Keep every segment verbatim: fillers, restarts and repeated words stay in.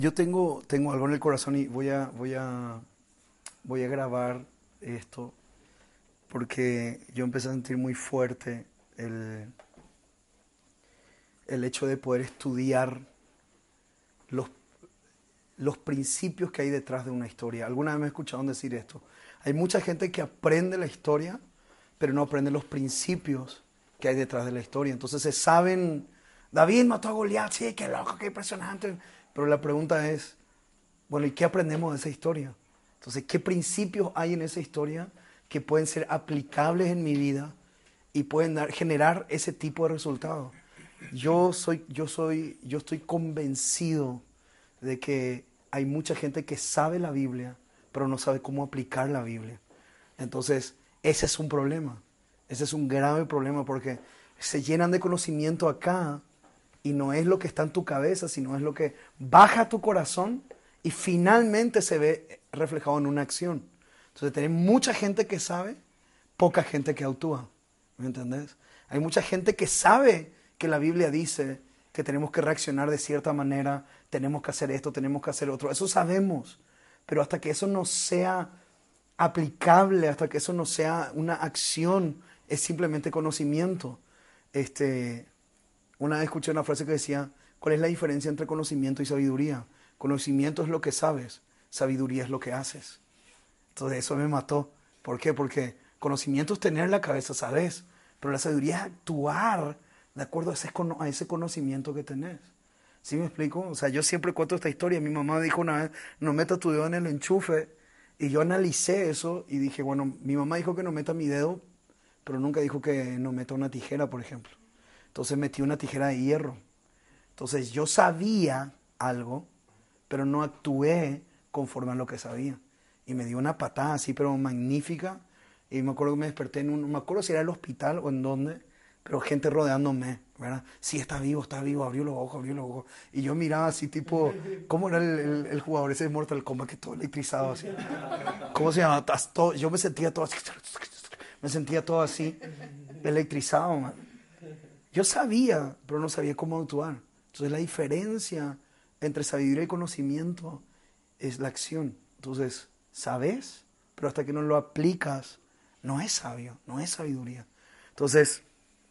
Yo tengo, tengo algo en el corazón y voy a, voy a, voy a grabar esto porque yo empecé a sentir muy fuerte el, el hecho de poder estudiar los, los principios que hay detrás de una historia. Alguna vez me escucharon decir esto. Hay mucha gente que aprende la historia, pero no aprende los principios que hay detrás de la historia. Entonces se saben, David mató a Goliat, sí, qué loco, qué impresionante. Pero la pregunta es, bueno, ¿y qué aprendemos de esa historia? Entonces, ¿qué principios hay en esa historia que pueden ser aplicables en mi vida y pueden dar, generar ese tipo de resultados? Yo soy, yo soy, yo estoy convencido de que hay mucha gente que sabe la Biblia, pero no sabe cómo aplicar la Biblia. Entonces, ese es un problema. Ese es un grave problema porque se llenan de conocimiento acá y no es lo que está en tu cabeza, sino es lo que baja a tu corazón y finalmente se ve reflejado en una acción. Entonces, tenés mucha gente que sabe, poca gente que actúa. ¿Me entendés? Hay mucha gente que sabe que la Biblia dice que tenemos que reaccionar de cierta manera, tenemos que hacer esto, tenemos que hacer otro. Eso sabemos. Pero hasta que eso no sea aplicable, hasta que eso no sea una acción, es simplemente conocimiento. Este, una vez escuché una frase que decía, ¿cuál es la diferencia entre conocimiento y sabiduría? Conocimiento es lo que sabes, sabiduría es lo que haces. Entonces eso me mató. ¿Por qué? Porque conocimiento es tener en la cabeza, sabes, pero la sabiduría es actuar de acuerdo a ese, a ese conocimiento que tenés. ¿Sí me explico? O sea, yo siempre cuento esta historia. Mi mamá dijo una vez, no meta tu dedo en el enchufe. Y yo analicé eso y dije, bueno, mi mamá dijo que no meta mi dedo, pero nunca dijo que no meta una tijera, por ejemplo. Entonces metí una tijera de hierro. Entonces yo sabía algo, pero no actué conforme a lo que sabía. Y me dio una patada así, pero magnífica. Y me acuerdo que me desperté en un, no me acuerdo si era el hospital o en dónde, pero gente rodeándome, ¿verdad? Sí, está vivo, está vivo, abrió los ojos, abrió los ojos. Y yo miraba así tipo, ¿cómo era el, el, el jugador ese de Mortal Kombat que todo electrizado así? ¿Cómo se llama? Todo, yo me sentía todo así, me sentía todo así, electrizado, man. Yo sabía, pero no sabía cómo actuar. Entonces la diferencia entre sabiduría y conocimiento es la acción. Entonces, sabes, pero hasta que no lo aplicas, no es sabio, no es sabiduría. Entonces,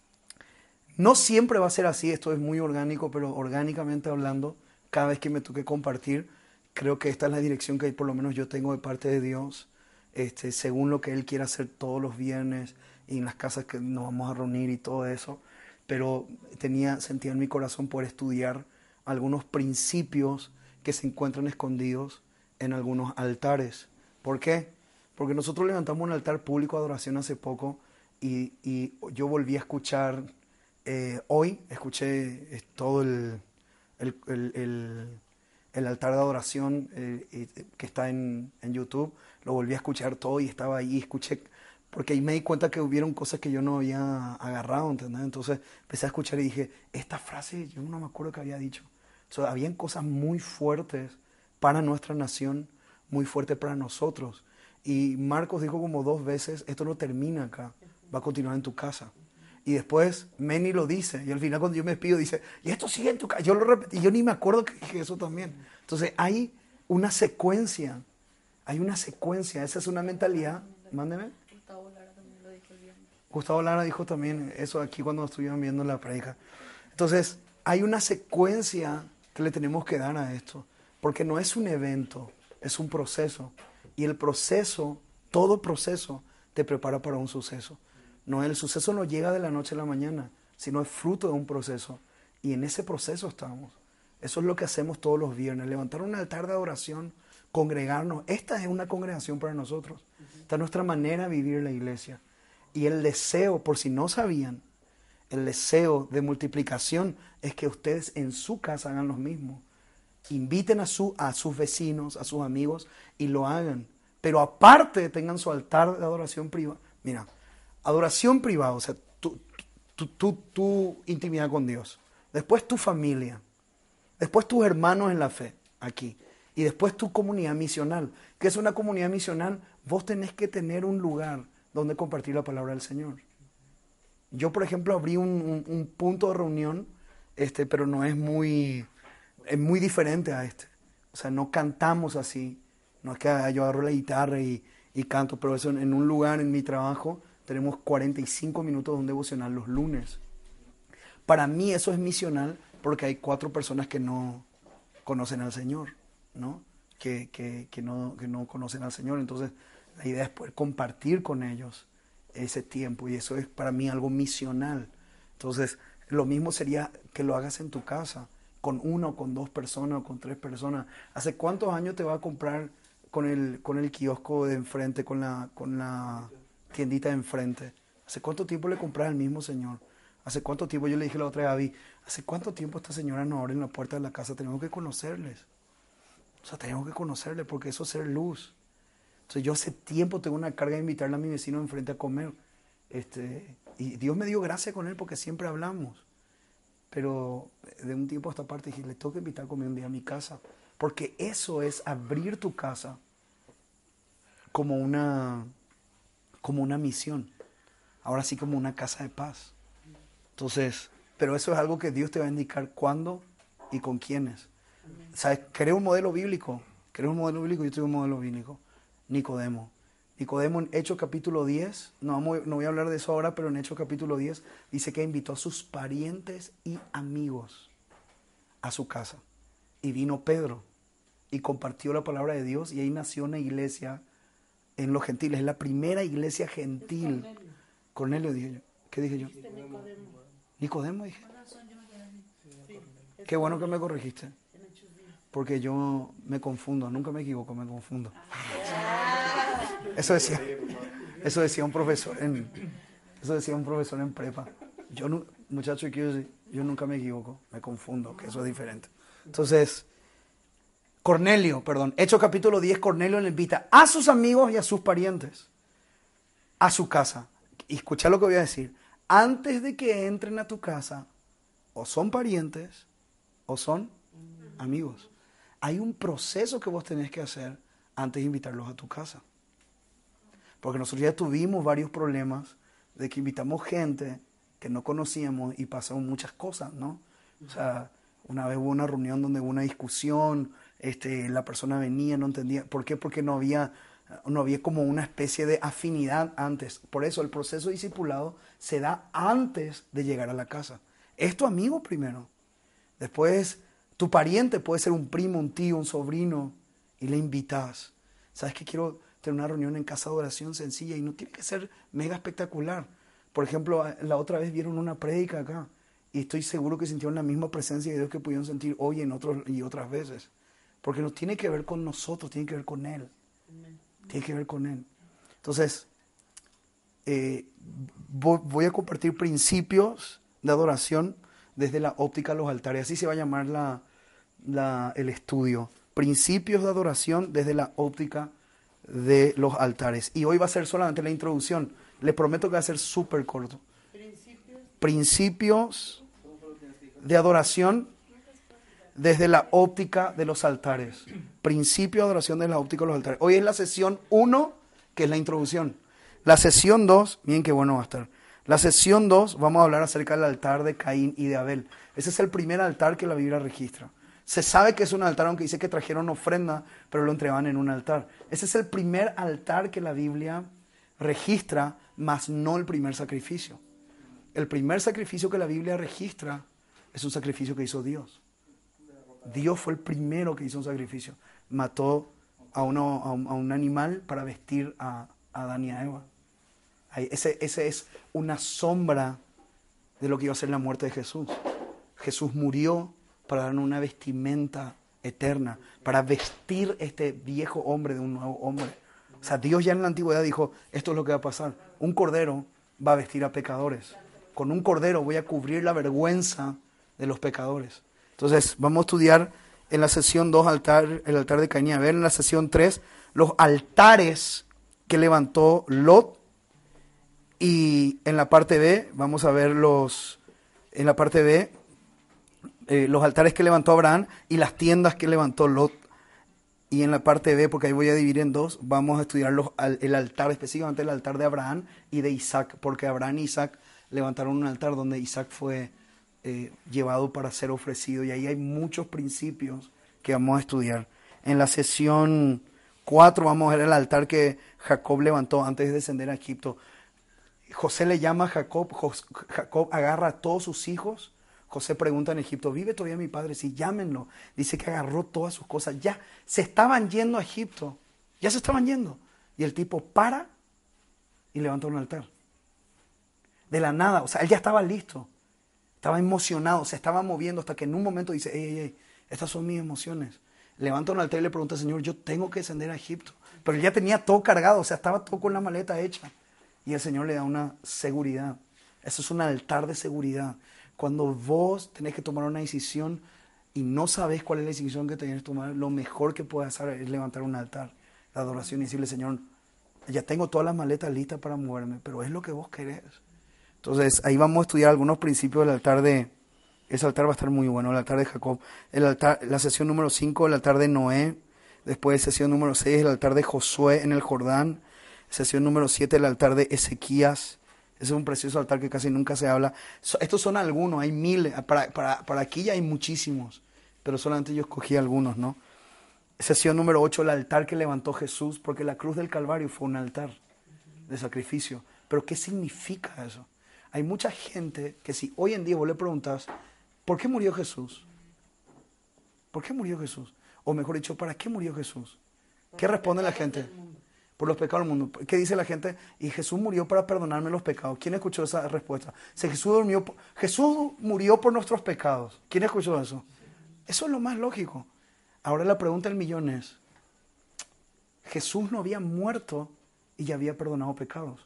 no siempre va a ser así, esto es muy orgánico, pero orgánicamente hablando, cada vez que me toque compartir, creo que esta es la dirección que por lo menos yo tengo de parte de Dios, este, según lo que Él quiere hacer todos los viernes y en las casas que nos vamos a reunir y todo eso. Pero tenía, sentía en mi corazón poder estudiar algunos principios que se encuentran escondidos en algunos altares. ¿Por qué? Porque nosotros levantamos un altar público de adoración hace poco y, y yo volví a escuchar, eh, hoy escuché eh, todo el, el, el, el, el altar de adoración eh, eh, que está en, en YouTube, lo volví a escuchar todo y estaba ahí, escuché, porque ahí me di cuenta que hubieron cosas que yo no había agarrado, ¿entendés? Entonces empecé a escuchar y dije, esta frase yo no me acuerdo que había dicho. O sea, habían cosas muy fuertes para nuestra nación, muy fuertes para nosotros. Y Marcos dijo como dos veces, esto no termina acá, va a continuar en tu casa. Y después Manny lo dice, y al final cuando yo me despido dice, y esto sigue en tu casa. Yo lo repetí, y yo ni me acuerdo que dije eso también. Entonces hay una secuencia, hay una secuencia, esa es una mentalidad, mándeme. Gustavo Lara también lo dijo el viernes. Gustavo Lara dijo también eso aquí cuando estuvieron viendo la predica. Entonces, hay una secuencia que le tenemos que dar a esto, porque no es un evento, es un proceso. Y el proceso, todo proceso, te prepara para un suceso. No, el suceso no llega de la noche a la mañana, sino es fruto de un proceso. Y en ese proceso estamos. Eso es lo que hacemos todos los viernes, levantar un altar de adoración, congregarnos. Esta es una congregación para nosotros. Esta es nuestra manera de vivir la iglesia. Y el deseo, por si no sabían, el deseo de multiplicación es que ustedes en su casa hagan lo mismo. Inviten a, su, a sus vecinos, a sus amigos y lo hagan. Pero aparte tengan su altar de adoración privada. Mira, adoración privada, o sea, tu, tu, tu, tu intimidad con Dios. Después tu familia. Después tus hermanos en la fe, aquí. Y después tu comunidad misional. ¿Qué es una comunidad misional? Vos tenés que tener un lugar donde compartir la palabra del Señor. Yo, por ejemplo, abrí un, un, un punto de reunión, este, pero no es muy, es muy diferente a este. O sea, no cantamos así. No es que ah, yo agarro la guitarra y, y canto, pero eso en, en un lugar, en mi trabajo, tenemos cuarenta y cinco minutos de un devocional los lunes. Para mí eso es misional porque hay cuatro personas que no conocen al Señor, ¿no? Que, que, que no, que no conocen al Señor. Entonces, la idea es poder compartir con ellos ese tiempo y eso es para mí algo misional. Entonces, lo mismo sería que lo hagas en tu casa, con una o con dos personas o con tres personas. ¿Hace cuántos años te va a comprar con el, con el kiosco de enfrente, con la, con la tiendita de enfrente? ¿Hace cuánto tiempo le compras al mismo señor? ¿Hace cuánto tiempo? Yo le dije la otra vez a Gaby, ¿hace cuánto tiempo esta señora nos abre en la puerta de la casa? Tenemos que conocerles. O sea, tenemos que conocerles porque eso es ser luz. Entonces yo hace tiempo tengo una carga de invitarle a mi vecino enfrente a comer. Este, y Dios me dio gracia con él porque siempre hablamos. Pero de un tiempo a esta parte dije, le tengo que invitar a comer un día a mi casa. Porque eso es abrir tu casa como una, como una misión. Ahora sí como una casa de paz. Entonces, pero eso es algo que Dios te va a indicar cuándo y con quiénes. ¿Sabes? Crea un modelo bíblico. Crea un modelo bíblico. Yo tengo un modelo bíblico. Nicodemo. Nicodemo en Hechos capítulo diez, no, vamos, no voy a hablar de eso ahora, pero en Hechos capítulo diez dice que invitó a sus parientes y amigos a su casa. Y vino Pedro y compartió la palabra de Dios y ahí nació una iglesia en los gentiles. Es la primera iglesia gentil. Cornelio, dije yo. ¿Qué dije yo? Nicodemo dije. Qué bueno que me corregiste. Porque yo me confundo, nunca me equivoco, me confundo. Eso decía, eso decía un profesor en, eso decía un profesor en prepa. Yo, muchacho, quiero decir, yo nunca me equivoco, me confundo, que eso es diferente. Entonces, Cornelio, perdón, Hechos capítulo diez, Cornelio le invita a sus amigos y a sus parientes a su casa. Y escucha lo que voy a decir. Antes de que entren a tu casa, o son parientes o son amigos. Hay un proceso que vos tenés que hacer antes de invitarlos a tu casa. Porque nosotros ya tuvimos varios problemas de que invitamos gente que no conocíamos y pasaron muchas cosas, ¿no? O sea, una vez hubo una reunión donde hubo una discusión, este, la persona venía, no entendía. ¿Por qué? Porque no había, no había como una especie de afinidad antes. Por eso el proceso de discipulado se da antes de llegar a la casa. Es tu amigo primero. Después, tu pariente puede ser un primo, un tío, un sobrino, y le invitas. ¿Sabes qué? Quiero tener una reunión en casa de oración sencilla y no tiene que ser mega espectacular. Por ejemplo, la otra vez vieron una prédica acá y estoy seguro que sintieron la misma presencia de Dios que pudieron sentir hoy en otros y otras veces. Porque no tiene que ver con nosotros, tiene que ver con Él. Tiene que ver con Él. Entonces, eh, voy a compartir principios de adoración desde la óptica de los altares. Así se va a llamar la, la, el estudio. Principios de adoración desde la óptica de los altares. Y hoy va a ser solamente la introducción. Les prometo que va a ser súper corto. Principios. Principios de adoración desde la óptica de los altares. Principio de adoración desde la óptica de los altares. Hoy es la sesión uno, que es la introducción. La sesión dos, miren qué bueno va a estar. La sesión dos, vamos a hablar acerca del altar de Caín y de Abel. Ese es el primer altar que la Biblia registra. Se sabe que es un altar, aunque dice que trajeron ofrenda, pero lo entregaban en un altar. Ese es el primer altar que la Biblia registra, mas no el primer sacrificio. El primer sacrificio que la Biblia registra es un sacrificio que hizo Dios. Dios fue el primero que hizo un sacrificio. Mató a, uno, a, un, a un animal para vestir a, a Adán y a Eva. Ahí, ese, ese es una sombra de lo que iba a ser la muerte de Jesús. Jesús murió para darnos una vestimenta eterna, para vestir este viejo hombre de un nuevo hombre. O sea, Dios ya en la antigüedad dijo, esto es lo que va a pasar. Un cordero va a vestir a pecadores. Con un cordero voy a cubrir la vergüenza de los pecadores. Entonces, vamos a estudiar en la sesión dos altar, el altar de Caín y Abel. En la sesión tres, los altares que levantó Lot. Y en la parte B, vamos a ver los, en la parte B, eh, los altares que levantó Abraham y las tiendas que levantó Lot. Y en la parte B, porque ahí voy a dividir en dos, vamos a estudiar los, el altar, específicamente el altar de Abraham y de Isaac, porque Abraham y Isaac levantaron un altar donde Isaac fue eh, llevado para ser ofrecido. Y ahí hay muchos principios que vamos a estudiar. En la sesión cuatro vamos a ver el altar que Jacob levantó antes de descender a Egipto. José le llama a Jacob, Jos- Jacob agarra a todos sus hijos. José pregunta en Egipto, ¿vive todavía mi padre? Sí, llámenlo. Dice que agarró todas sus cosas. Ya se estaban yendo a Egipto. Ya se estaban yendo. Y el tipo para y levanta un altar. De la nada, o sea, él ya estaba listo. Estaba emocionado, se estaba moviendo hasta que en un momento dice, ey, ey, ey, estas son mis emociones. Levanta un altar y le pregunta al Señor, yo tengo que descender a Egipto. Pero él ya tenía todo cargado, o sea, estaba todo con la maleta hecha. Y el Señor le da una seguridad. Eso es un altar de seguridad. Cuando vos tenés que tomar una decisión y no sabés cuál es la decisión que tenés que tomar, lo mejor que puedes hacer es levantar un altar de adoración y decirle, Señor, ya tengo todas las maletas listas para moverme, pero es lo que vos querés. Entonces, ahí vamos a estudiar algunos principios del altar de... Ese altar va a estar muy bueno, el altar de Jacob. El altar, la sesión número cinco, el altar de Noé. Después, sesión número seis, el altar de Josué en el Jordán. Sesión número siete, el altar de Ezequías. Ese es un precioso altar que casi nunca se habla. So, estos son algunos, hay miles. Para, para, para aquí ya hay muchísimos, pero solamente yo escogí algunos, ¿no? Sesión número ocho, el altar que levantó Jesús, porque la cruz del Calvario fue un altar de sacrificio. Pero ¿qué significa eso? Hay mucha gente que si hoy en día vos le preguntas, ¿por qué murió Jesús? ¿Por qué murió Jesús? O mejor dicho, ¿para qué murió Jesús? ¿Qué responde la gente? Por los pecados del mundo. ¿Qué dice la gente? Y Jesús murió para perdonarme los pecados. ¿Quién escuchó esa respuesta? Si Jesús, durmió, Jesús murió por nuestros pecados. ¿Quién escuchó eso? Eso es lo más lógico. Ahora la pregunta del millón es, Jesús no había muerto y ya había perdonado pecados.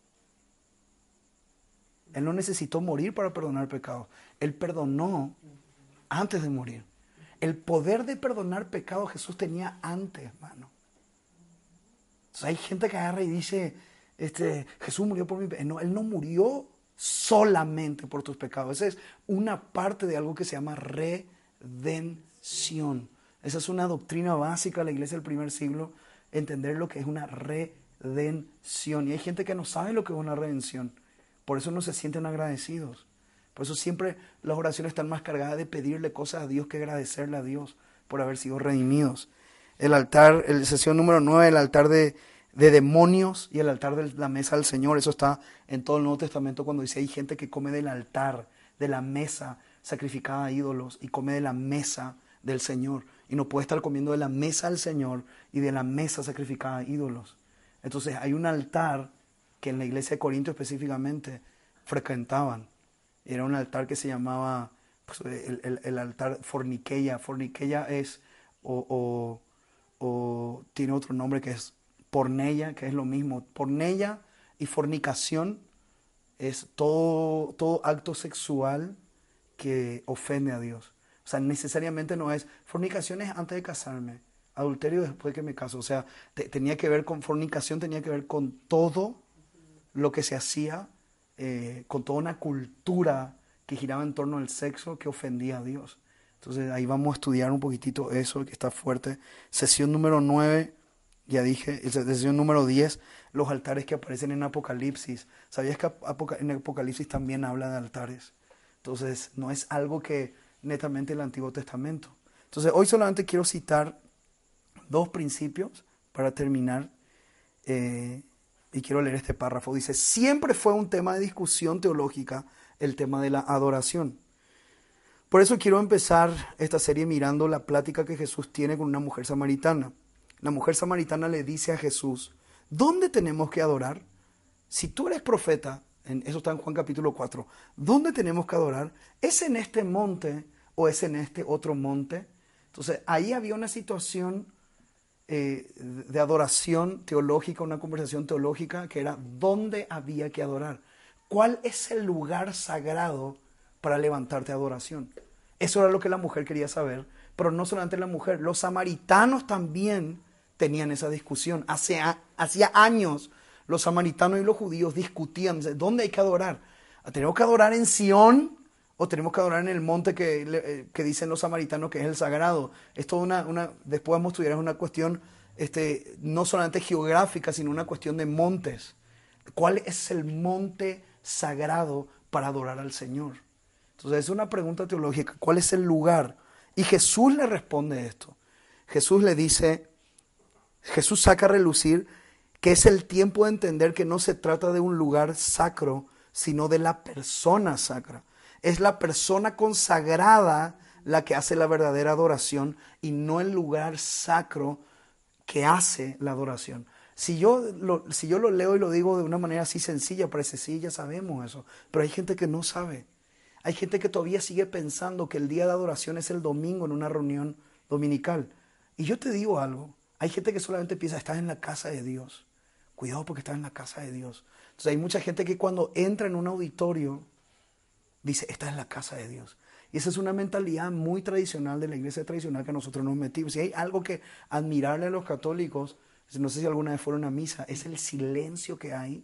Él no necesitó morir para perdonar pecados. Él perdonó antes de morir. El poder de perdonar pecados Jesús tenía antes, hermano. Entonces hay gente que agarra y dice, este, Jesús murió por mi pecado. No, Él no murió solamente por tus pecados. Esa es una parte de algo que se llama redención. Esa es una doctrina básica de la iglesia del primer siglo, entender lo que es una redención. Y hay gente que no sabe lo que es una redención. Por eso no se sienten agradecidos. Por eso siempre las oraciones están más cargadas de pedirle cosas a Dios que agradecerle a Dios por haber sido redimidos. El altar, la sesión número nueve, el altar de, de demonios y el altar de la mesa del Señor. Eso está en todo el Nuevo Testamento cuando dice hay gente que come del altar, de la mesa sacrificada a ídolos y come de la mesa del Señor. Y no puede estar comiendo de la mesa del Señor y de la mesa sacrificada a ídolos. Entonces hay un altar que en la iglesia de Corinto específicamente frecuentaban. Era un altar que se llamaba pues, el, el, el altar forniqueia. Forniqueia es, o, o, o tiene otro nombre que es porneia, que es lo mismo. Porneia y fornicación es todo, todo acto sexual que ofende a Dios. O sea, necesariamente no es, fornicación es antes de casarme, adulterio después de que me caso. O sea, te, tenía que ver con fornicación, tenía que ver con todo lo que se hacía, eh, con toda una cultura que giraba en torno al sexo que ofendía a Dios. Entonces ahí vamos a estudiar un poquitito eso, que está fuerte. Sesión número nueve, ya dije, sesión número diez, los altares que aparecen en Apocalipsis. ¿Sabías que en Apocalipsis también habla de altares? Entonces no es algo que netamente el Antiguo Testamento. Entonces hoy solamente quiero citar dos principios para terminar. Eh, Y quiero leer este párrafo. Dice, siempre fue un tema de discusión teológica el tema de la adoración. Por eso quiero empezar esta serie mirando la plática que Jesús tiene con una mujer samaritana. La mujer samaritana le dice a Jesús, ¿dónde tenemos que adorar? Si tú eres profeta, en, eso está en Juan capítulo cuatro, ¿dónde tenemos que adorar? ¿Es en este monte o es en este otro monte? Entonces ahí había una situación Eh, de adoración teológica, una conversación teológica que era dónde había que adorar. ¿Cuál es el lugar sagrado para levantarte a adoración? Eso era lo que la mujer quería saber, pero no solamente la mujer, los samaritanos también tenían esa discusión. Hace, hacía años los samaritanos y los judíos discutían, ¿dónde hay que adorar? ¿Tenemos que adorar en Sión? ¿O tenemos que adorar en el monte que, que dicen los samaritanos que es el sagrado? Es toda una, una, después vamos a estudiar, es una cuestión este, no solamente geográfica, sino una cuestión de montes. ¿Cuál es el monte sagrado para adorar al Señor? Entonces es una pregunta teológica, ¿cuál es el lugar? Y Jesús le responde esto. Jesús le dice, Jesús saca a relucir que es el tiempo de entender que no se trata de un lugar sacro, sino de la persona sacra. Es la persona consagrada la que hace la verdadera adoración y no el lugar sacro que hace la adoración. Si yo, lo, si yo lo leo y lo digo de una manera así sencilla, parece sí, ya sabemos eso, pero hay gente que no sabe. Hay gente que todavía sigue pensando que el día de adoración es el domingo en una reunión dominical. Y yo te digo algo, hay gente que solamente piensa, estás en la casa de Dios. Cuidado porque estás en la casa de Dios. Entonces hay mucha gente que cuando entra en un auditorio dice, estás en la casa de Dios. Y esa es una mentalidad muy tradicional de la iglesia tradicional que nosotros nos metimos. Si hay algo que admirarle a los católicos, no sé si alguna vez fueron a misa, es el silencio que hay,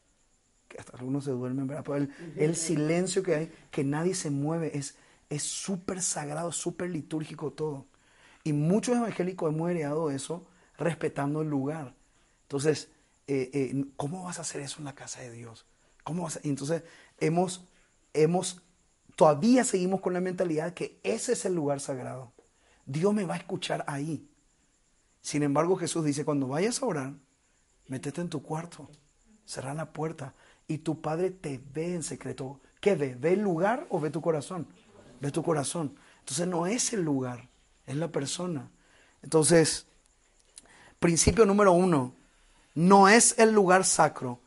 que hasta algunos se duermen, ¿verdad? Pero el, el silencio que hay, que nadie se mueve, es es súper sagrado, súper litúrgico todo. Y muchos evangélicos hemos heredado eso respetando el lugar. Entonces, eh, eh, ¿cómo vas a hacer eso en la casa de Dios? ¿Cómo vas a? Y entonces, hemos, hemos, todavía seguimos con la mentalidad que ese es el lugar sagrado. Dios me va a escuchar ahí. Sin embargo, Jesús dice, cuando vayas a orar, métete en tu cuarto, cerra la puerta y tu Padre te ve en secreto. ¿Qué ve? ¿Ve el lugar o ve tu corazón? Ve tu corazón. Entonces no es el lugar, es la persona. Entonces, principio número uno, no es el lugar sacro,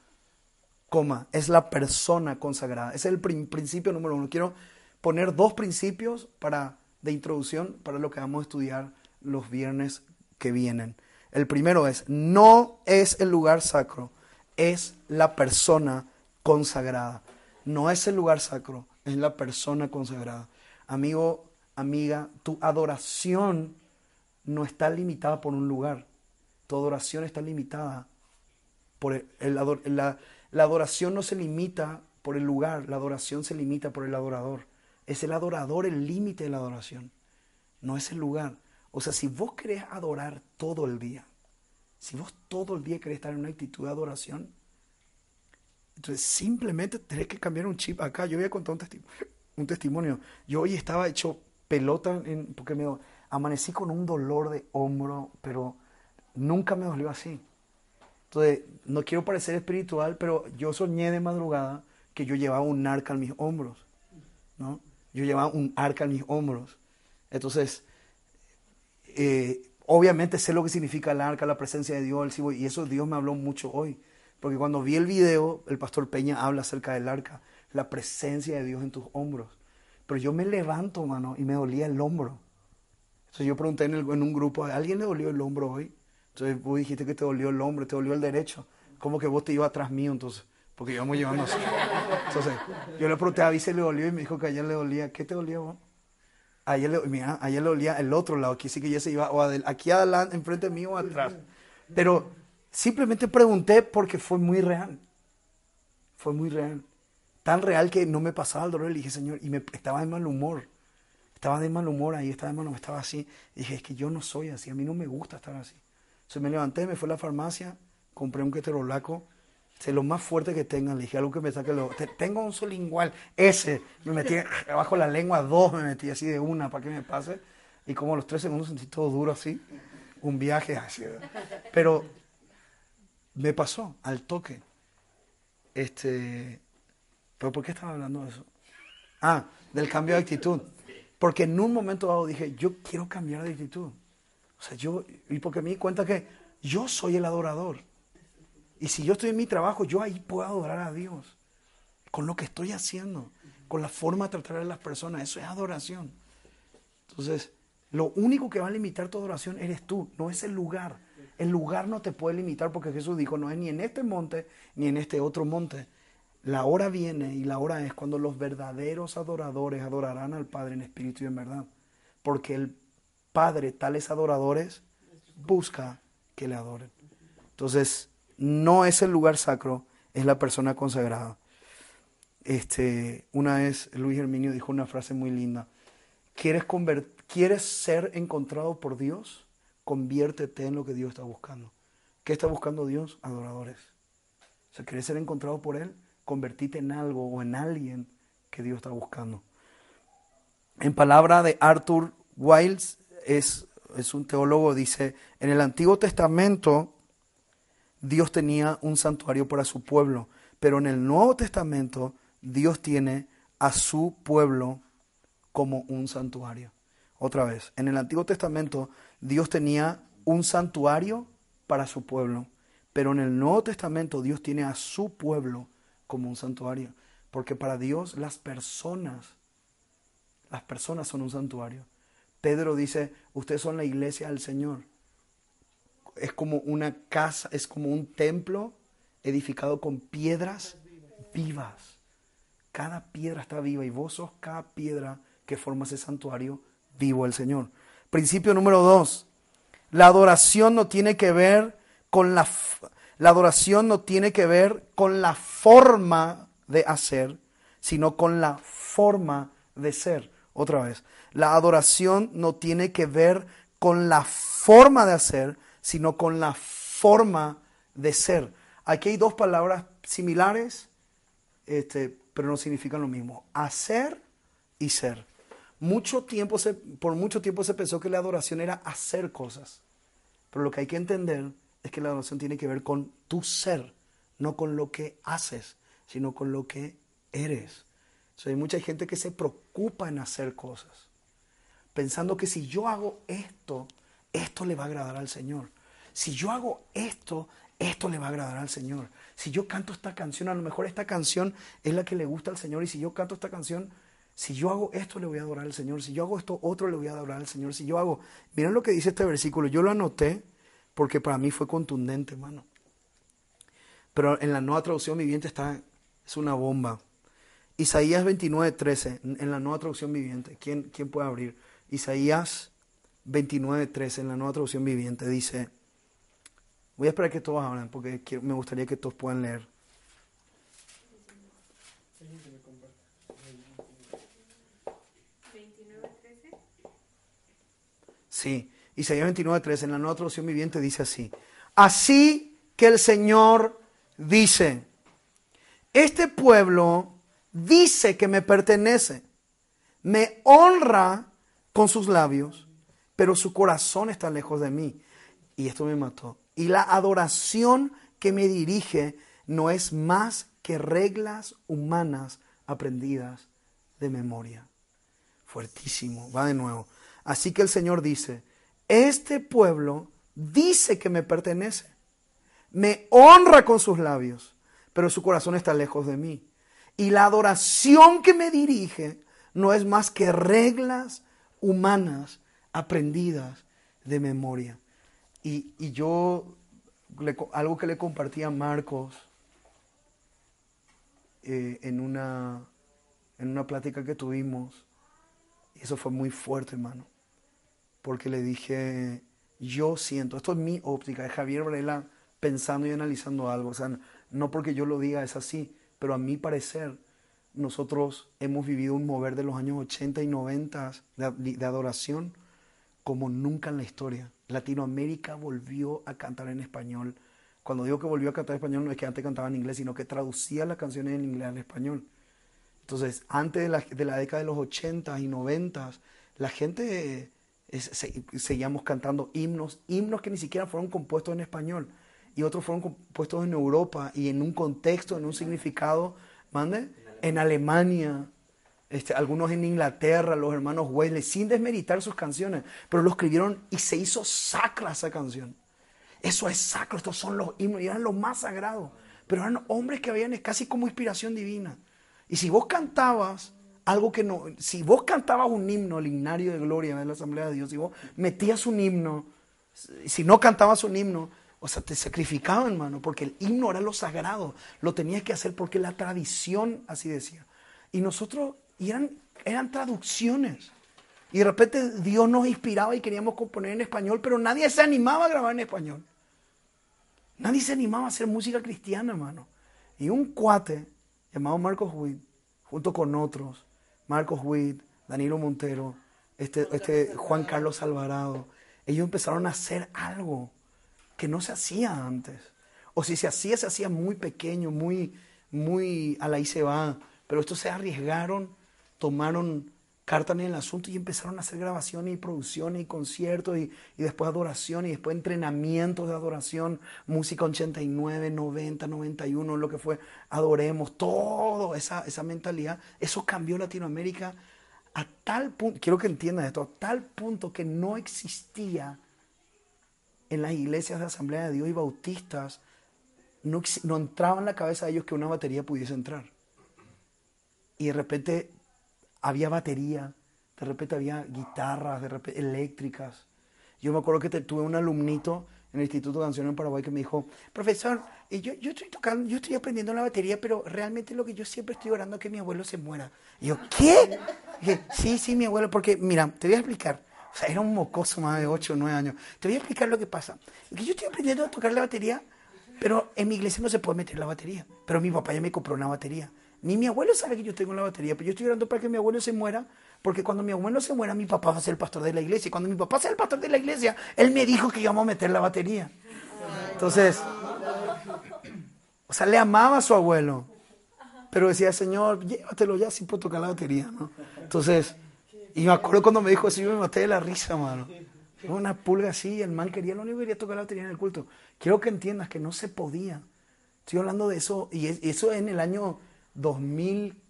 coma, es la persona consagrada. Ese es el prin- principio número uno. Quiero poner dos principios para, de introducción para lo que vamos a estudiar los viernes que vienen. El primero es, no es el lugar sacro, es la persona consagrada. No es el lugar sacro, es la persona consagrada. Amigo, amiga, tu adoración no está limitada por un lugar. Tu adoración está limitada por el, el ador, la, la adoración no se limita por el lugar, la adoración se limita por el adorador. Es el adorador el límite de la adoración, no es el lugar. O sea, si vos querés adorar todo el día, si vos todo el día querés estar en una actitud de adoración, entonces simplemente tenés que cambiar un chip acá. Yo voy a contar un, testi- un testimonio. Yo hoy estaba hecho pelota en, porque me amanecí con un dolor de hombro, pero nunca me dolió así. Entonces, no quiero parecer espiritual, pero yo soñé de madrugada que yo llevaba un arca en mis hombros, ¿no? Yo llevaba un arca en mis hombros. Entonces, eh, obviamente sé lo que significa el arca, la presencia de Dios, y eso Dios me habló mucho hoy. Porque cuando vi el video, el pastor Peña habla acerca del arca, la presencia de Dios en tus hombros. Pero yo me levanto, mano, y me dolía el hombro. Entonces yo pregunté en, el, en un grupo, ¿a alguien le dolió el hombro hoy? Entonces vos dijiste que te dolió el hombro, te dolió el derecho. ¿Cómo que vos te ibas atrás mío entonces? Porque íbamos llevando así. Entonces yo le pregunté a Vice le dolió y me dijo que a ella le dolía. ¿Qué te dolía vos? A ella le, mira, a ella le dolía el otro lado, que sí que ella se iba o adel, aquí adelante, enfrente mío o atrás. Pero simplemente pregunté porque fue muy real. Fue muy real. Tan real que no me pasaba el dolor. Le dije, Señor, y me, estaba de mal humor. Estaba de mal humor ahí, estaba de mal humor, estaba así. Y dije, es que yo no soy así, a mí no me gusta estar así. Entonces me levanté, me fui a la farmacia, compré un ketorolaco, sé lo más fuerte que tengan, le dije algo que me saque lo... Tengo un solingual, ese, me metí abajo la lengua, dos me metí así de una para que me pase. Y como a los tres segundos sentí todo duro así, un viaje así. Pero me pasó al toque. Este, ¿pero por qué estaba hablando de eso? Ah, del cambio de actitud. Porque en un momento dado dije, yo quiero cambiar de actitud. O sea, yo, y porque me di cuenta que yo soy el adorador. Y si yo estoy en mi trabajo, yo ahí puedo adorar a Dios. Con lo que estoy haciendo, con la forma de tratar a las personas, eso es adoración. Entonces, lo único que va a limitar tu adoración eres tú, no es el lugar. El lugar no te puede limitar porque Jesús dijo, no es ni en este monte ni en este otro monte. La hora viene y la hora es cuando los verdaderos adoradores adorarán al Padre en espíritu y en verdad. Porque el Padre, tales adoradores, busca que le adoren. Entonces, no es el lugar sacro, es la persona consagrada. Este, una vez Luis Herminio dijo una frase muy linda. ¿Quieres, convert- ¿Quieres ser encontrado por Dios? Conviértete en lo que Dios está buscando. ¿Qué está buscando Dios? Adoradores. O sea, ¿quieres ser encontrado por Él? Convertirte en algo o en alguien que Dios está buscando. En palabra de Arthur Wiles, es es un teólogo, dice, en el Antiguo Testamento Dios tenía un santuario para su pueblo, pero en el Nuevo Testamento Dios tiene a su pueblo como un santuario. Otra vez, en el Antiguo Testamento Dios tenía un santuario para su pueblo, pero en el Nuevo Testamento Dios tiene a su pueblo como un santuario, porque para Dios las personas, las personas son un santuario. Pedro dice, ustedes son la iglesia del Señor. Es como una casa, es como un templo edificado con piedras vivas. Cada piedra está viva y vos sos cada piedra que forma ese santuario vivo del Señor. Principio número dos. La adoración no tiene que ver con la, la adoración no tiene que ver con la forma de hacer, sino con la forma de ser. Otra vez, la adoración no tiene que ver con la forma de hacer, sino con la forma de ser. Aquí hay dos palabras similares, este, pero no significan lo mismo. Hacer y ser. Mucho tiempo se, por mucho tiempo se pensó que la adoración era hacer cosas. Pero lo que hay que entender es que la adoración tiene que ver con tu ser, no con lo que haces, sino con lo que eres. O sea, hay mucha gente que se preocupa en hacer cosas, pensando que si yo hago esto, esto le va a agradar al Señor. Si yo hago esto, esto le va a agradar al Señor. Si yo canto esta canción, a lo mejor esta canción es la que le gusta al Señor. Y si yo canto esta canción, si yo hago esto, le voy a adorar al Señor. Si yo hago esto, otro le voy a adorar al Señor. Si yo hago... Miren lo que dice este versículo. Yo lo anoté porque para mí fue contundente, hermano. Pero en la Nueva Traducción Viviente está, es una bomba. Isaías veintinueve, trece, en la Nueva Traducción Viviente. ¿Quién, quién puede abrir? Isaías veintinueve, trece, en la Nueva Traducción Viviente, dice... Voy a esperar que todos hablen porque quiero, me gustaría que todos puedan leer. veintinueve, trece. Sí, Isaías veintinueve, trece, en la Nueva Traducción Viviente dice así. Así que el Señor dice, este pueblo dice que me pertenece, me honra con sus labios, pero su corazón está lejos de mí. Y esto me mató. Y la adoración que me dirige no es más que reglas humanas aprendidas de memoria. Fuertísimo, va de nuevo. Así que el Señor dice, este pueblo dice que me pertenece, me honra con sus labios, pero su corazón está lejos de mí. Y la adoración que me dirige no es más que reglas humanas aprendidas de memoria. Y, y yo, le, algo que le compartí a Marcos eh, en, una, en una plática que tuvimos, y eso fue muy fuerte, hermano, porque le dije, yo siento, esto es mi óptica, es Javier Varela pensando y analizando algo, o sea, no porque yo lo diga es así, pero a mi parecer, nosotros hemos vivido un mover de los años ochenta y noventa de, de adoración como nunca en la historia. Latinoamérica volvió a cantar en español. Cuando digo que volvió a cantar en español, no es que antes cantaba en inglés, sino que traducía las canciones en inglés al español. Entonces, antes de la, de la década de los ochenta y noventa, la gente eh, se, seguíamos cantando himnos, himnos que ni siquiera fueron compuestos en español, y otros fueron compuestos en Europa, y en un contexto, en un significado, ¿mande? En Alemania. Este, algunos en Inglaterra, los hermanos Wesley, sin desmeritar sus canciones, pero lo escribieron y se hizo sacra esa canción. Eso es sacro, estos son los himnos, y eran los más sagrados, pero eran hombres que habían casi como inspiración divina. Y si vos cantabas algo que no, si vos cantabas un himno, el himnario de gloria de la Asamblea de Dios, si vos metías un himno, si no cantabas un himno, o sea, te sacrificaban, hermano, porque el himno era lo sagrado, lo tenías que hacer porque la tradición así decía. Y nosotros, y eran, eran traducciones. Y de repente Dios nos inspiraba y queríamos componer en español, pero nadie se animaba a grabar en español. Nadie se animaba a hacer música cristiana, hermano. Y un cuate llamado Marcos Witt, junto con otros, Marcos Witt, Danilo Montero, este, este Juan Carlos Alvarado, ellos empezaron a hacer algo que no se hacía antes. O si se hacía, se hacía muy pequeño, muy, muy a la ahí se va. Pero estos se arriesgaron, tomaron cartas en el asunto y empezaron a hacer grabaciones y producciones y conciertos y, y después adoración y después entrenamientos de adoración, música ochenta y nueve, noventa, noventa y uno, lo que fue, adoremos, todo esa, esa mentalidad, eso cambió Latinoamérica a tal punto, quiero que entiendan esto, a tal punto que no existía en las iglesias de Asamblea de Dios y bautistas, no, no entraba en la cabeza de ellos que una batería pudiese entrar. Y de repente había batería, de repente había guitarras, de repente eléctricas. Yo me acuerdo que te, tuve un alumnito en el Instituto de Canción en Paraguay que me dijo, profesor, yo, yo estoy tocando, yo estoy aprendiendo la batería, pero realmente lo que yo siempre estoy orando es que mi abuelo se muera. Y yo, ¿qué? Y dije, sí, sí, mi abuelo, porque mira, te voy a explicar. O sea, era un mocoso más de ocho o nueve años. Te voy a explicar lo que pasa. Que yo estoy aprendiendo a tocar la batería, pero en mi iglesia no se puede meter la batería. Pero mi papá ya me compró una batería. Ni mi abuelo sabe que yo tengo la batería, pero yo estoy orando para que mi abuelo se muera, porque cuando mi abuelo se muera, mi papá va a ser el pastor de la iglesia. Y cuando mi papá sea el pastor de la iglesia, él me dijo que íbamos a meter la batería. Entonces, o sea, le amaba a su abuelo, pero decía, Señor, llévatelo ya, si puedo tocar la batería, ¿no? Entonces, y me acuerdo cuando me dijo eso, yo me maté de la risa, mano. Una pulga así, el man quería, lo único que quería tocar la batería en el culto. Quiero que entiendas que no se podía. Estoy hablando de eso, y eso en el año dos mil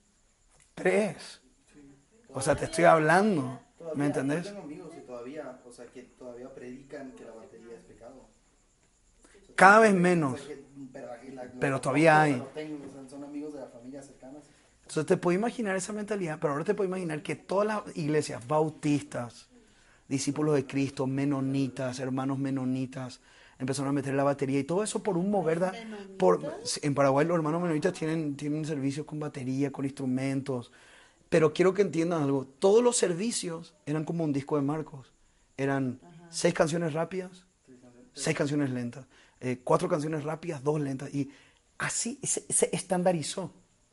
tres. O sea, te estoy hablando. ¿Me entendés? Yo tengo amigos que todavía, o sea, que todavía predican que la batería es pecado. O sea, cada vez menos. O sea, que, pero, la, pero la, todavía la, hay. Lo tengo, o sea, son amigos de la familia cercana. Entonces te puedo imaginar esa mentalidad, pero ahora te puedo imaginar que todas las iglesias bautistas, discípulos de Cristo, menonitas, hermanos menonitas, empezaron a meter la batería y todo eso por un mover. Da, por, en Paraguay los hermanos menonitas tienen, tienen servicios con batería, con instrumentos. Pero quiero que entiendan algo. Todos los servicios eran como un disco de Marcos. Eran Ajá. seis canciones rápidas, seis canciones lentas. Eh, cuatro canciones rápidas, dos lentas. Y así se, se estandarizó.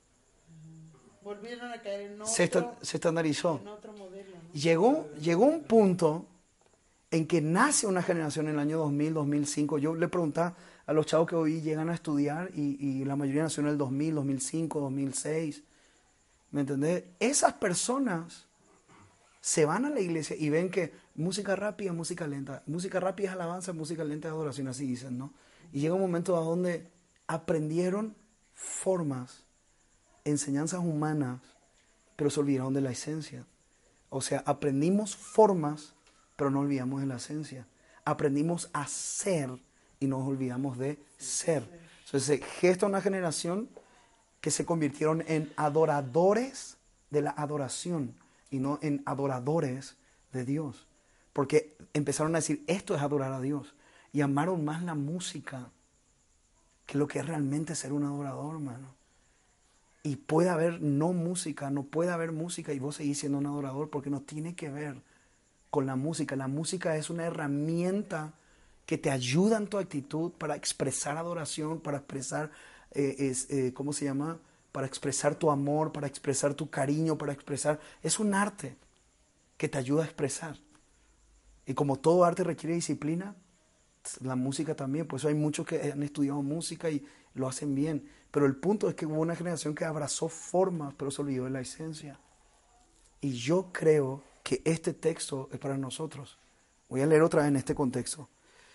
Volvieron a caer en otro, se, esta, se estandarizó. En otro modelo, ¿no? Llegó, llegó un punto en que nace una generación en el año dos mil, dos mil cinco. Yo le preguntaba a los chavos que hoy llegan a estudiar y, y la mayoría nació en el dos mil, dos mil cinco, dos mil seis. ¿Me entendés? Esas personas se van a la iglesia y ven que música rápida, música lenta. Música rápida es alabanza, música lenta es adoración, así dicen, ¿no? Y llega un momento a donde aprendieron formas, enseñanzas humanas, pero se olvidaron de la esencia. O sea, aprendimos formas, pero no olvidamos de la esencia. Aprendimos a ser y nos olvidamos de ser. Entonces se gesta una generación que se convirtieron en adoradores de la adoración y no en adoradores de Dios. Porque empezaron a decir, esto es adorar a Dios. Y amaron más la música que lo que es realmente ser un adorador, hermano. Y puede haber no música, no puede haber música y vos seguís siendo un adorador porque no tiene que ver con la música. La música es una herramienta que te ayuda en tu actitud para expresar adoración, para expresar, eh, es, eh, ¿cómo se llama? Para expresar tu amor, para expresar tu cariño, para expresar... Es un arte que te ayuda a expresar. Y como todo arte requiere disciplina, la música también. Por eso hay muchos que han estudiado música y lo hacen bien. Pero el punto es que hubo una generación que abrazó formas, pero se olvidó de la esencia. Y yo creo que este texto es para nosotros. Voy a leer otra vez en este contexto.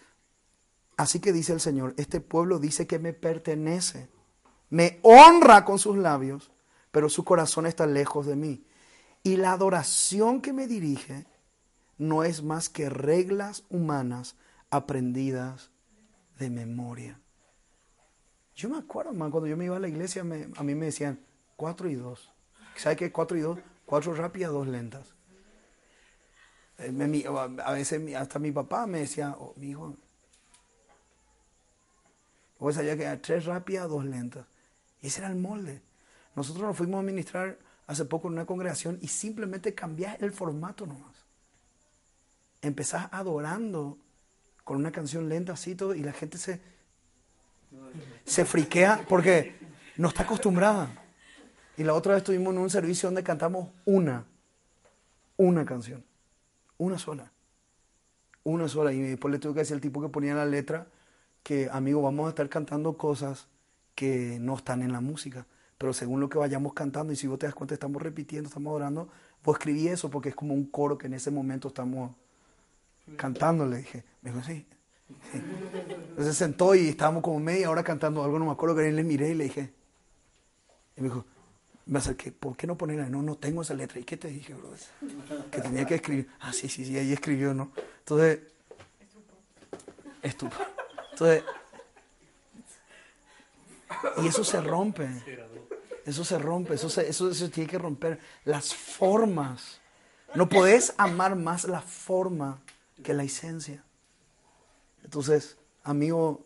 Así que dice el Señor, este pueblo dice que me pertenece, me honra con sus labios, pero su corazón está lejos de mí. Y la adoración que me dirige no es más que reglas humanas aprendidas de memoria. Yo me acuerdo, man, cuando yo me iba a la iglesia, me, a mí me decían cuatro y dos. ¿Sabe qué? Cuatro y dos, cuatro rápidas, dos lentas. Eh, me, a veces hasta mi papá me decía, oh, mi hijo, vos sabías que era tres rápidas, dos lentas. Y ese era el molde. Nosotros nos fuimos a ministrar hace poco en una congregación y simplemente cambiás el formato nomás. Empezás adorando con una canción lenta así todo y la gente se, se friquea porque no está acostumbrada. Y la otra vez estuvimos en un servicio donde cantamos una, una canción, una sola, una sola. Y después le tuve que decir al tipo que ponía la letra que, amigo, vamos a estar cantando cosas que no están en la música. pero según lo que vayamos cantando, y si vos te das cuenta, estamos repitiendo, estamos orando, vos escribí eso porque es como un coro que en ese momento estamos cantando, le dije. Me dijo, sí. sí. Entonces se sentó y estábamos como media hora cantando algo, no me acuerdo, que le miré y le dije, y me dijo, me acerqué, ¿por qué no ponerla? No, no tengo esa letra. ¿Y qué te dije, bro? Que tenía que escribir. Ah, sí, sí, sí, ahí escribió, ¿no? Entonces, estupo. Entonces, y eso se rompe. Eso se rompe, eso se, eso se tiene que romper. Las formas. No podés amar más la forma que la esencia. Entonces, amigo,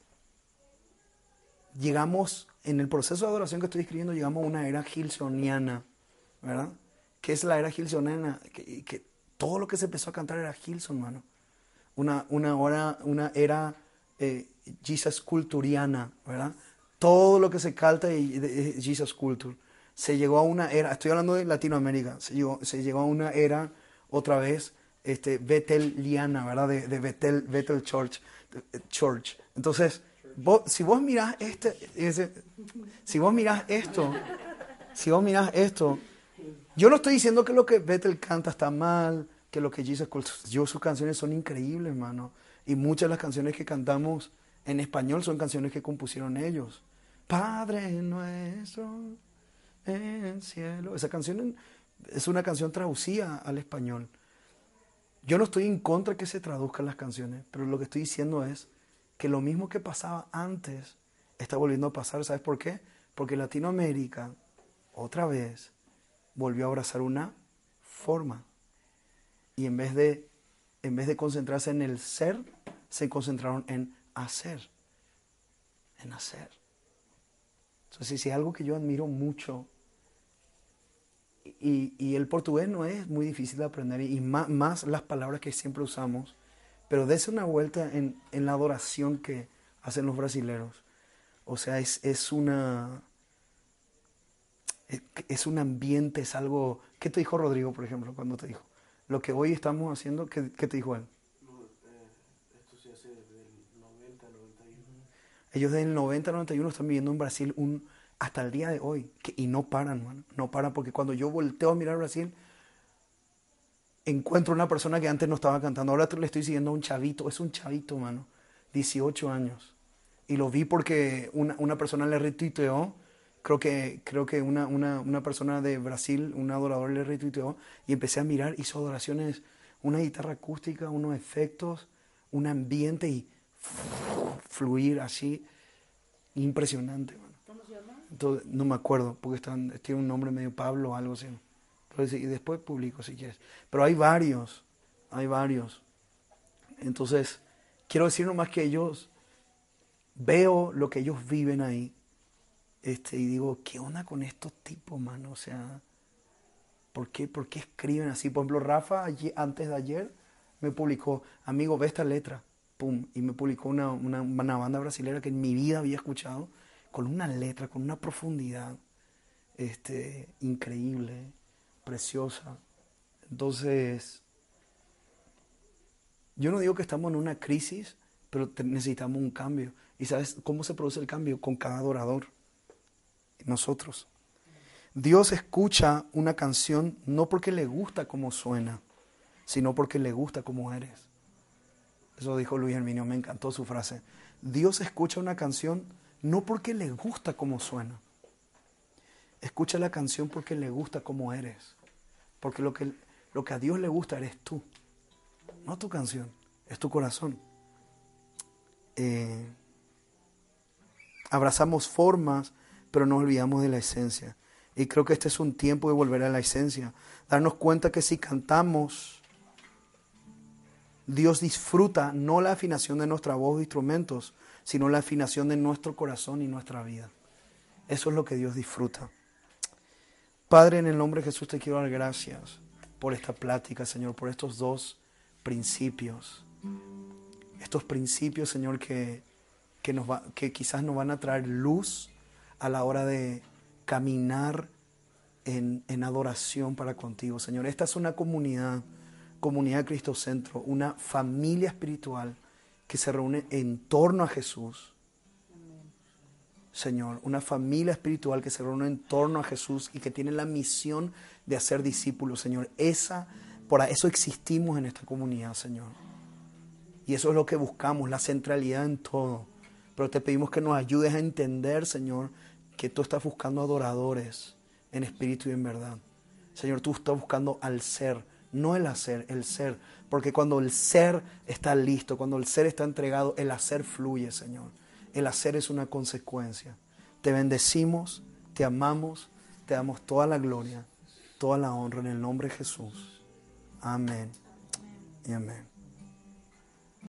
llegamos, en el proceso de adoración que estoy escribiendo, llegamos a una era gilsoniana, ¿verdad? ¿Qué es la era gilsoniana? Que, que todo lo que se empezó a cantar era Gilson, mano. Una, una, hora, una era eh, Jesus culturiana, ¿verdad? Todo lo que se canta es Jesus Culture. Se llegó a una era, estoy hablando de Latinoamérica, se llegó, se llegó a una era, otra vez, este, Betheliana, ¿verdad? De, de Bethel, Bethel Church, Church. Entonces, vos, si vos mirás este, ese, si vos mirás esto, si vos mirás esto, yo no estoy diciendo que lo que Bethel canta está mal, que lo que Jesus Culture, yo, sus canciones son increíbles, hermano. Y muchas de las canciones que cantamos en español son canciones que compusieron ellos. Padre nuestro en el cielo. Esa canción es una canción traducida al español. Yo no estoy en contra de que se traduzcan las canciones, pero lo que estoy diciendo es que lo mismo que pasaba antes está volviendo a pasar. ¿Sabes por qué? Porque Latinoamérica, otra vez, volvió a abrazar una forma. Y en vez de, en vez de concentrarse en el ser, se concentraron en hacer. En hacer. Entonces, si es algo que yo admiro mucho, y, y el portugués no es muy difícil de aprender, y más, más las palabras que siempre usamos, pero dése una vuelta en, en la adoración que hacen los brasileros. O sea, es, es una... Es, es un ambiente, es algo... ¿Qué te dijo Rodrigo, por ejemplo, cuando te dijo? Lo que hoy estamos haciendo, ¿qué, qué te dijo él? No, eh, esto se hace desde el noventa, noventa y uno. Ellos desde el noventa, noventa y uno están viviendo en Brasil un, hasta el día de hoy. Que, y no paran, mano. No paran porque cuando yo volteo a mirar Brasil, encuentro una persona que antes no estaba cantando. Ahora le estoy siguiendo a un chavito. Es un chavito, mano. dieciocho años. Y lo vi porque una, una persona le retuiteó. Creo que, creo que una, una, una persona de Brasil, un adorador, le retuiteó. Y empecé a mirar. Hizo adoraciones, una guitarra acústica, unos efectos, un ambiente y fluir así. Impresionante, mano. ¿Cómo se llama? Entonces, no me acuerdo, porque están, tiene un nombre medio Pablo o algo así. Entonces, y después publico si quieres. Pero hay varios, hay varios. Entonces, quiero decir nomás que ellos, veo lo que ellos viven ahí, este, y digo, ¿qué onda con estos tipos, mano? O sea, ¿por qué, por qué escriben así? Por ejemplo, Rafa, allí, antes de ayer, me publicó, amigo, ve esta letra, pum, y me publicó una, una, una banda brasilera que en mi vida había escuchado, con una letra, con una profundidad este, increíble, preciosa. Entonces, yo no digo que estamos en una crisis, pero te, necesitamos un cambio. ¿Y sabes cómo se produce el cambio? Con cada adorador. Nosotros. Dios escucha una canción no porque le gusta cómo suena, sino porque le gusta cómo eres. Eso dijo Luis Herminio, me encantó su frase. Dios escucha una canción no porque le gusta cómo suena. Escucha la canción porque le gusta cómo eres. Porque lo que, lo que a Dios le gusta eres tú. No tu canción, es tu corazón. Eh, abrazamos formas, pero nos olvidamos de la esencia. Y creo que este es un tiempo de volver a la esencia. Darnos cuenta que si cantamos, Dios disfruta no la afinación de nuestra voz o instrumentos, sino la afinación de nuestro corazón y nuestra vida. Eso es lo que Dios disfruta. Padre, en el nombre de Jesús te quiero dar gracias por esta plática, Señor, por estos dos principios. Estos principios, Señor, que, que, nos va, que quizás nos van a traer luz a la hora de caminar en, en adoración para contigo, Señor. Esta es una comunidad, comunidad Cristocentro, una familia espiritual que se reúne en torno a Jesús. Señor, una familia espiritual que se reúne en torno a Jesús y que tiene la misión de hacer discípulos, Señor. Esa, por eso existimos en esta comunidad, Señor. Y eso es lo que buscamos, la centralidad en todo. Pero te pedimos que nos ayudes a entender, Señor, que tú estás buscando adoradores en espíritu y en verdad. Señor, tú estás buscando al ser, no el hacer, el ser. Porque cuando el ser está listo, cuando el ser está entregado, el hacer fluye, Señor. El hacer es una consecuencia. Te bendecimos, te amamos, te damos toda la gloria, toda la honra en el nombre de Jesús. Amén y amén.